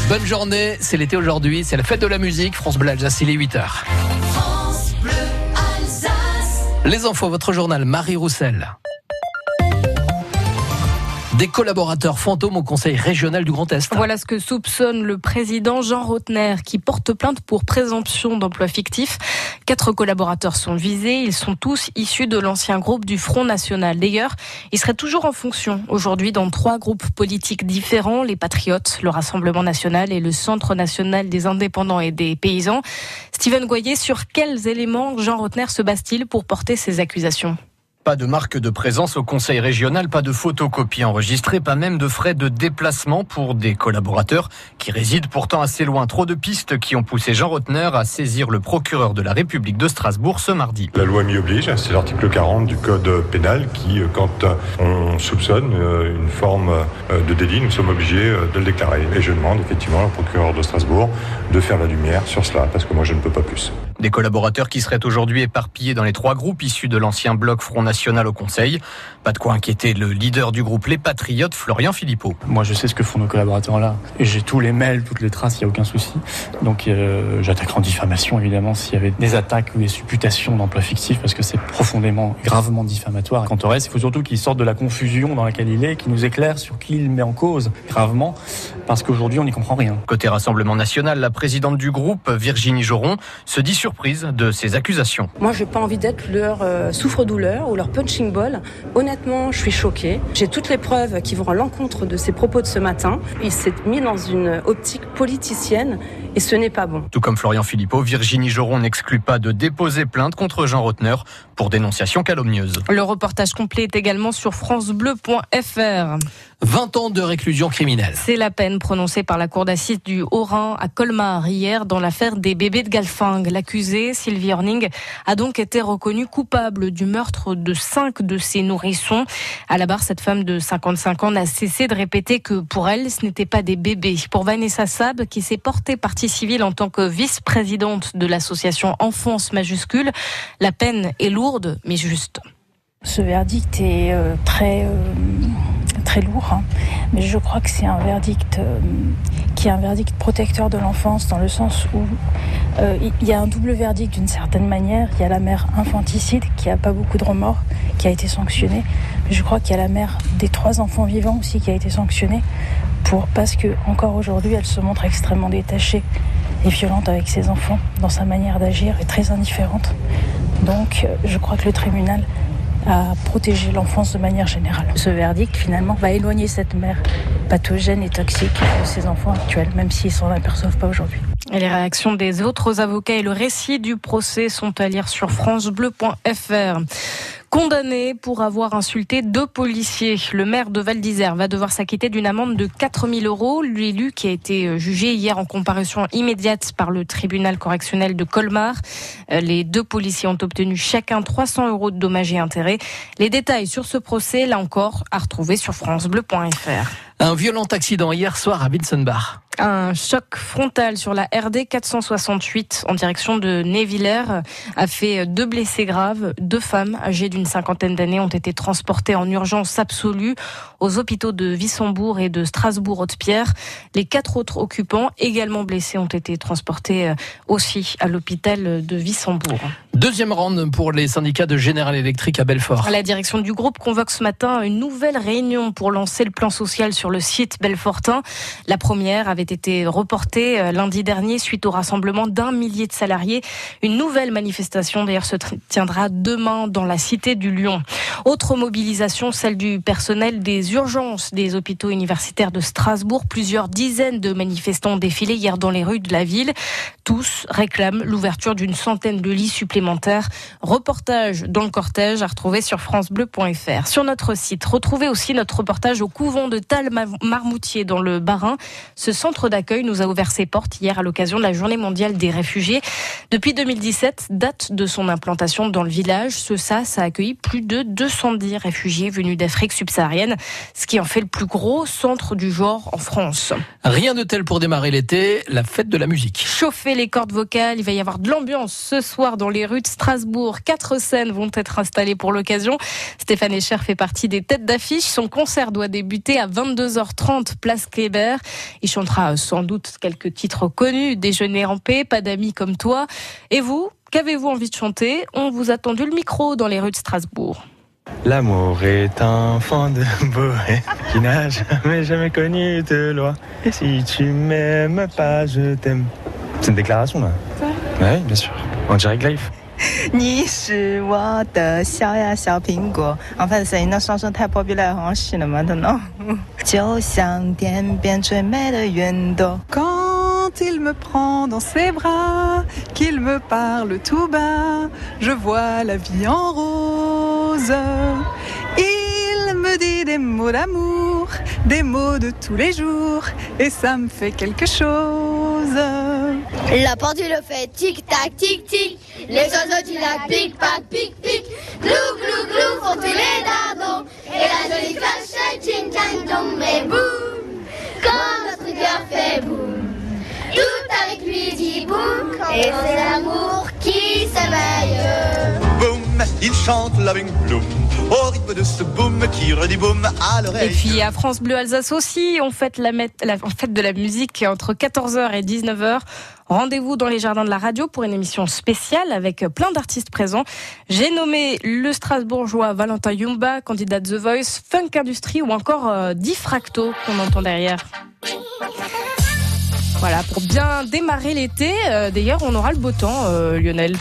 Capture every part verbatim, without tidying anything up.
Bonne journée, c'est l'été aujourd'hui, c'est la fête de la musique. France Bleu Alsace, il est huit heures. France Bleu Alsace. Les infos, votre journal, Marie Roussel. Des collaborateurs fantômes au Conseil régional du Grand Est. Voilà ce que soupçonne le président Jean Rotner, qui porte plainte pour présomption d'emploi fictif. Quatre collaborateurs sont visés. Ils sont tous issus de l'ancien groupe du Front National. D'ailleurs, ils seraient toujours en fonction aujourd'hui dans trois groupes politiques différents, les Patriotes, le Rassemblement National et le Centre National des Indépendants et des Paysans. Steven Goyer, sur quels éléments Jean Rotner se base-t-il pour porter ces accusations ? Pas de marque de présence au conseil régional, pas de photocopie enregistrée, pas même de frais de déplacement pour des collaborateurs qui résident pourtant assez loin. Trop de pistes qui ont poussé Jean Rotner à saisir le procureur de la République de Strasbourg ce mardi. La loi m'y oblige, c'est l'article quarante du code pénal qui, quand on soupçonne une forme de délit, nous sommes obligés de le déclarer. Et je demande effectivement au procureur de Strasbourg de faire la lumière sur cela, parce que moi je ne peux pas plus. Des collaborateurs qui seraient aujourd'hui éparpillés dans les trois groupes issus de l'ancien bloc Front National au Conseil. Pas de quoi inquiéter le leader du groupe Les Patriotes, Florian Philippot. Moi je sais ce que font nos collaborateurs là. Et j'ai tous les mails, toutes les traces, il n'y a aucun souci. Donc euh, j'attaquerai en diffamation évidemment s'il y avait des attaques ou des supputations d'emploi fictif, parce que c'est profondément, gravement diffamatoire. Quant au reste, il faut surtout qu'il sorte de la confusion dans laquelle il est, qu'il nous éclaire sur qui il met en cause gravement, parce qu'aujourd'hui on n'y comprend rien. Côté Rassemblement National, la présidente du groupe, Virginie Joron, se dit surprise de ces accusations. Moi, j'ai pas envie d'être leur euh, souffre-douleur ou leur punching ball. Honnêtement, je suis choquée. J'ai toutes les preuves qui vont à l'encontre de ses propos de ce matin. Il s'est mis dans une optique politicienne et ce n'est pas bon. Tout comme Florian Philippot, Virginie Joron n'exclut pas de déposer plainte contre Jean Rotner pour dénonciation calomnieuse. Le reportage complet est également sur francebleu point f r. vingt ans de réclusion criminelle. C'est la peine prononcée par la cour d'assises du Haut-Rhin à Colmar hier dans l'affaire des bébés de Galfing. L'accusée, Sylvie Horning, a donc été reconnue coupable du meurtre de cinq de ses nourrissons. À la barre, cette femme de cinquante-cinq ans n'a cessé de répéter que pour elle, ce n'étaient pas des bébés. Pour Vanessa Sab, qui s'est portée partie civile en tant que vice-présidente de l'association Enfance majuscule, la peine est lourde mais juste. Ce verdict est euh, très... Euh... très lourd, hein. Mais je crois que c'est un verdict euh, qui est un verdict protecteur de l'enfance, dans le sens où euh, il y a un double verdict d'une certaine manière. Il y a la mère infanticide qui n'a pas beaucoup de remords, qui a été sanctionnée. Mais je crois qu'il y a la mère des trois enfants vivants aussi qui a été sanctionnée, pour, parce que encore aujourd'hui elle se montre extrêmement détachée et violente avec ses enfants, dans sa manière d'agir, et très indifférente. Donc je crois que le tribunal à protéger l'enfance de manière générale. Ce verdict, finalement, va éloigner cette mère pathogène et toxique de ses enfants actuels, même s'ils ne s'en aperçoivent pas aujourd'hui. Et les réactions des autres avocats et le récit du procès sont à lire sur francebleu point f r. Condamné pour avoir insulté deux policiers, le maire de Val d'Isère va devoir s'acquitter d'une amende de quatre mille euros. L'élu, qui a été jugé hier en comparution immédiate par le tribunal correctionnel de Colmar. Les deux policiers ont obtenu chacun trois cents euros de dommages et intérêts. Les détails sur ce procès, là encore, à retrouver sur francebleu point f r. Un violent accident hier soir à Winsenbach. Un choc frontal sur la R D quatre cent soixante-huit en direction de Névillers a fait deux blessés graves. Deux femmes âgées d'une cinquantaine d'années ont été transportées en urgence absolue aux hôpitaux de Wissembourg et de Strasbourg-Haute-Pierre. Les quatre autres occupants, également blessés, ont été transportés aussi à l'hôpital de Wissembourg. Deuxième round pour les syndicats de General Electric à Belfort. La direction du groupe convoque ce matin une nouvelle réunion pour lancer le plan social sur le site belfortain. La première avait été reportée lundi dernier suite au rassemblement d'un millier de salariés. Une nouvelle manifestation d'ailleurs se tiendra demain dans la cité du Lion. Autre mobilisation, celle du personnel des urgences des hôpitaux universitaires de Strasbourg. Plusieurs dizaines de manifestants ont défilé hier dans les rues de la ville. Tous réclament l'ouverture d'une centaine de lits supplémentaires. Reportage dans le cortège à retrouver sur francebleu point f r. Sur notre site, retrouvez aussi notre reportage au couvent de Talmarmoutier dans le Bas-Rhin. Ce centre d'accueil nous a ouvert ses portes hier à l'occasion de la Journée mondiale des réfugiés. Depuis deux mille dix-sept, date de son implantation dans le village, ce S A S a accueilli plus de deux cent dix réfugiés venus d'Afrique subsaharienne, ce qui en fait le plus gros centre du genre en France. Rien de tel pour démarrer l'été, la fête de la musique. Chauffer les cordes vocales, il va y avoir de l'ambiance ce soir dans les rues de Strasbourg. Quatre scènes vont être installées pour l'occasion. Stéphane Echer fait partie des têtes d'affiche. Son concert doit débuter à vingt-deux heures. vingt-deux heures trente, place Kléber. Il chantera sans doute quelques titres connus, Déjeuner en paix, Pas d'amis comme toi. Et vous, qu'avez-vous envie de chanter ? On vous a tendu le micro dans les rues de Strasbourg. L'amour est un enfant de boé qui n'a jamais, jamais connu de loi. Et si tu m'aimes pas, je t'aime. C'est une déclaration là. Ouais, bien sûr. En direct live. 你是我的小呀小苹果 En fait, c'est une chanson très populaire en Chine maintenant. 就像天边最美的云朵 Quand il me prend dans ses bras, qu'il me parle tout bas, je vois la vie en rose. Il me dit des mots d'amour, des mots de tous les jours, et ça me fait quelque chose. La pendule fait tic-tac, tic-tic. Les oiseaux du lac pic-pac, pic-pic. Glou, glou, glou font tous les dardons. Et la jolie cloche fait ting-tang-tong. Mais boum, quand notre cœur fait boum, tout avec lui dit boum. Et c'est l'amour qui s'éveille. Boum, il chante Loving Bloom au rythme de ce boum qui redit boum à l'oreille. Et puis à France Bleu Alsace aussi, on fête, la, la, on fête de la musique entre quatorze heures et dix-neuf heures. Rendez-vous dans les jardins de la radio pour une émission spéciale avec plein d'artistes présents. J'ai nommé le Strasbourgeois Valentin Yumba, candidat The Voice, Funk Industrie ou encore euh, Diffracto qu'on entend derrière. Voilà, pour bien démarrer l'été. Euh, d'ailleurs, on aura le beau temps, euh, Lionel.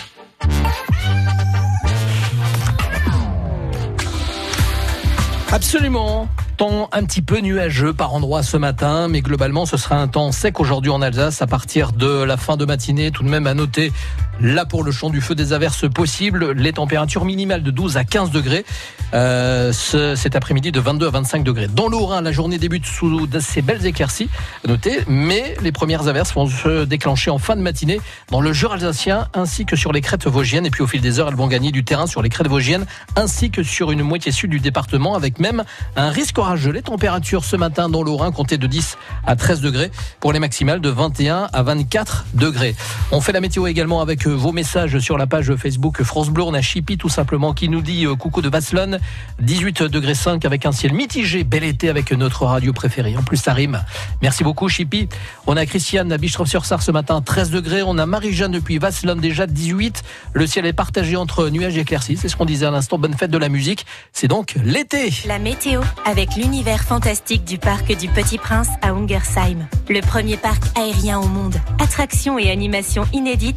Absolument. Temps un petit peu nuageux par endroits ce matin, mais globalement ce sera un temps sec aujourd'hui en Alsace à partir de la fin de matinée. Tout de même à noter, là pour le champ du feu, des averses possibles. Les températures minimales de douze à quinze degrés. Euh, ce, cet après-midi de vingt-deux à vingt-cinq degrés. Dans le Haut-Rhin, la journée débute sous ces belles éclaircies, notez, mais les premières averses vont se déclencher en fin de matinée dans le Jura alsacien ainsi que sur les crêtes vosgiennes. Et puis au fil des heures, elles vont gagner du terrain sur les crêtes vosgiennes ainsi que sur une moitié sud du département avec même un risque orageux. Les températures ce matin dans le Haut-Rhin comptaient de dix à treize degrés pour les maximales de vingt et un à vingt-quatre degrés. On fait la météo également avec vos messages sur la page Facebook France Bleu. On a Chippy tout simplement qui nous dit coucou de Vasselonne, dix-huit degrés cinq avec un ciel mitigé, bel été avec notre radio préférée. En plus ça rime. Merci beaucoup Chippy. On a Christiane à Bischoffe-sur-Sarre ce matin, treize degrés. On a Marie-Jeanne depuis Vasselonne déjà dix-huit. Le ciel est partagé entre nuages et éclaircies. C'est ce qu'on disait à l'instant. Bonne fête de la musique. C'est donc l'été. La météo avec l'univers fantastique du parc du Petit Prince à Ungersheim. Le premier parc aérien au monde. Attractions et animations inédites